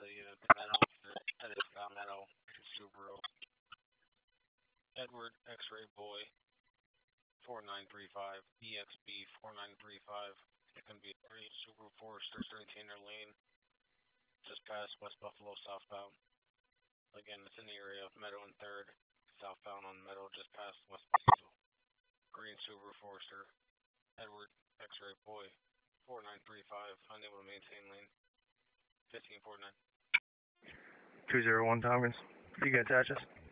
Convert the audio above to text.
unit to Meadow. That is Meadow. Subaru. Edward X-Ray Boy 4935. EXB 4935. It's going to be a Subaru Forester 13er lane. Just past West Buffalo southbound. Again, it's in the area of Meadow and 3rd. Southbound on Meadow just past West Buffalo. Green Subaru Forester. Edward X-Ray Boy 4935. Unable to maintain lane. 1549. 201 Tompkins. You can attach us.